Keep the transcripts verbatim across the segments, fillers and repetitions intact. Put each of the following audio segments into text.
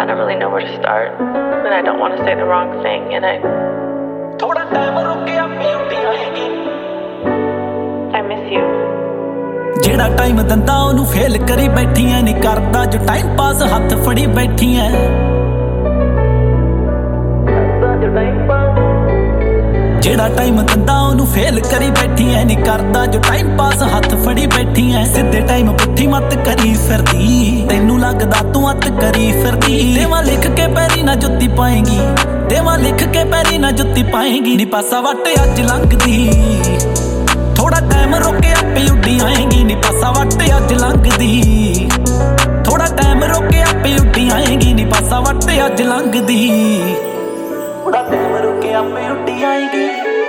I don't really know where to start, but I don't want to say the wrong thing, and I... ਥੋੜਾ time ਰੁਕਿਆ ਪਿਉਟੀ ਆਏਗੀ I miss you. ਜਿਹੜਾ time ਦੰਦਾ ਉਹਨੂੰ fail ਕਰੀ ਬੈਠੀ ਐ ਨਹੀਂ ਕਰਦਾ ਜੋ ਟਾਈਮ ਪਾਸ ਹੱਥ ਫੜੀ ਬੈਠੀ ਐ ਜਿਹੜਾ ਟਾਈਮ ਦੰਦਾ ਉਹਨੂੰ ਫੇਲ ਕਰੀ ਬੈਠੀ ਐ ਨਹੀਂ ਕਰਦਾ ਜੋ ਟਾਈਮ ਪਾਸ ਹੱਥ ਫੜੀ ਬੈਠੀ ਐ ਸਿੱਧੇ ਟਾਈਮ ਪੁੱਠੀ ਮੱਤ ਕਰੀ ਫਿਰਦੀ ਤੈਨੂੰ ਲੱਗਦਾ ਤੂੰ ਅੱਤ ਕਰੀ ਫਿਰਦੀ ਦੇਵਾਂ ਲਿਖ ਕੇ ਪੈਰੀ ਨਾ ਜੁੱਤੀ ਪਾਏਗੀ ਦੇਵਾਂ ਲਿਖ ਕੇ ਪੈਰੀ ਨਾ ਜੁੱਤੀ ਪਾਏਗੀ ਨੀ ਪਾਸਾ ਵੱਟ ਅੱਜ ਲੰਘਦੀ ਥੋੜਾ ਟਾਈਮ ਰੁਕੇ ਆਪੇ ਉੱਡੀ ਆਏਗੀ ਨੀ ਪਾਸਾ ਵੱਟ ਅੱਜ ਲੰਘਦੀ ਥੋੜਾ ਟਾਈਮ ਰੁਕੇ ਆਪੇ ਉੱਡੀ ਆਏਗੀ ਨੀ ਪਾਸਾ ਵੱਟ ਅੱਜ ਲੰਘਦੀ ਥੋੜਾ ਟਾਈਮ ਰੁਕੇ ਆਪੇ ਉੱਡੀ ਆਏਗੀ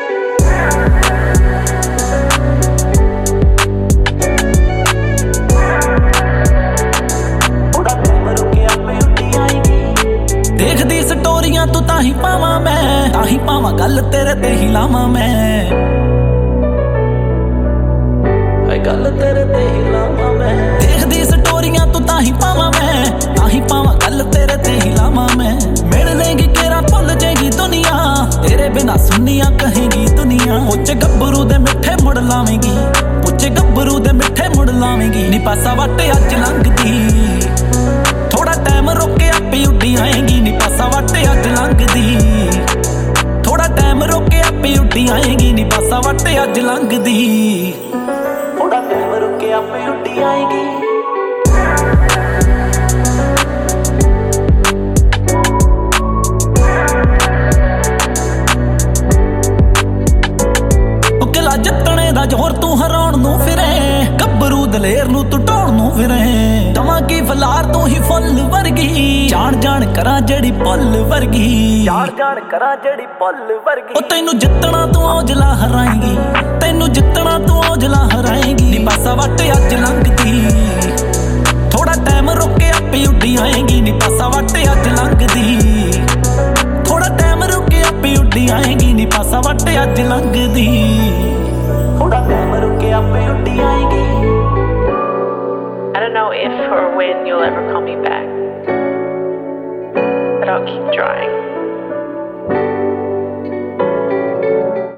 ਥੋੜਾ ਟਾਈਮ ਰੁਕੇ ਆਪੇ ਉੱਡੀ ਆਏਗੀ ਦੇਖਦੀ ਸਟੋਰੀਆਂ ਤੂੰ ਤਾਂ ਹੀ ਪਾਵਾਂ ਮੈਂ ਤਾਂ ਹੀ ਪਾਵਾਂ ਗੱਲ ਤੇਰੇ ਤੇ ਹੀ ਲਾਵਾਂ ਮੈਂ ਗੱਲ ਤੇਰੇ ਤੇ ਹੀ ਲਾਵਾਂ ਮੈਂ ਦੇਖਦੀ ਸਟੋਰੀਆਂ ਤੂੰ ਤਾਂ ਹੀ ਪਾਵਾਂ ਮੈਂ ਤਾਂ ਹੀ ਪਾਵਾਂ ਗੱਲ ਤੇਰੇ ਤੇ ਹੀ ਲਾਵਾਂ ਮੈਂ ਮਿਲ ਲੇਗੀ ਕਿਹੜਾ ਭੁੱਲ ਜਾਏਗੀ ਦੁਨੀਆ ਤੇਰੇ ਬਿਨਾ ਸੁਣੀਆਂ ਕਹੇਗੀ ਦੁਨੀਆ ਉੱਚ ਗੱਭਰੂ ਦੇ ਮਿੱਠੇ ਮੁੜ ਲਾਵੇਂਗੀ ਉੱਚ ਗੱਭਰੂ ਦੇ ਮਿੱਠੇ ਮੁੜ ਲਾਵੇਂਗੀ ਨੀ ਪਾਸਾ ਵੱਟ ਅੱਜ ਲੰਘਦੀ ਥੋੜਾ ਟਾਈਮ ਰੁਕੇ ਆਪੇ ਉੱਡੀ ਆਏਗੀ ਨੀ ਪਾਸਾ ਵੱਟ ਅੱਜ ਲੰਘਦੀ ਥੋੜਾ ਟਾਈਮ ਰੁਕੇ ਆਪੇ ਉੱਡੀ ਆਏਗੀ ਨੀ ਪਾਸਾ ਵੱਟ ਅੱਜ ਲੰਘਦੀ ਥੋੜਾ ਟਾਈਮ ਰੁਕੇ ਆਪੇ ਉੱਡੀ ਆਏਗੀ ਉਹ ਕਿਲਾ ਜਿੱਤਣੇ ਦਾ ਜ਼ੋਰ ਤੂੰ ਹਰਾਉਣ ਨੂੰ ਫਿਰੇ ਗੱਭਰੂ ਦਲੇਰ ਨੂੰ ਤੂੰ ਢਾਉਣ ਨੂੰ ਫਿਰੇ ਦਵਾਂ ਕੀ ਫਲਾਰ ਤੂੰ ਹੀ ਫੁੱਲ ਵਰਗੀ ਜਾਣ ਜਾਣ ਕਰਾਂ ਜਿਹੜੀ ਪੁੱਲ ਵਰਗੀ ਜਾਣ ਜਾਣ ਕਰਾਂ ਜਿਹੜੀ ਪੁੱਲ ਵਰਗੀ ਉਹ ਤੈਨੂੰ ਜਿੱਤਣਾ ਤੂੰ ਔਜਲਾ ਹਰਾਏਗੀ ਤੈਨੂੰ ਜਿੱਤਣਾ ਤੂੰ ਔਜਲਾ ਹਰਾਏਗੀ ਨੀ ਪਾਸਾ ਵੱਟ ਅੱਜ ਲੰਘਦੀ ਥੋੜਾ ਟਾਈਮ ਰੁਕੇ ਆਪੇ ਉੱਡੀ ਆਏਗੀ ਨੀ ਪਾਸਾ ਵੱਟ ਅੱਜ ਲੰਘਦੀ ਥੋੜਾ ਟਾਈਮ ਰੁਕੇ ਆਪੇ ਉੱਡੀ ਆਏਗੀ ਨੀ ਪਾਸਾ ਵੱਟ ਅੱਜ ਲੰਘਦੀ ਥੋੜਾ ਟਾਈਮ ਰੁਕੇ ਆਪੇ ਉੱਡੀ ਆਏਗੀ I don't know if or when you'll ever call me back, but I'll keep trying.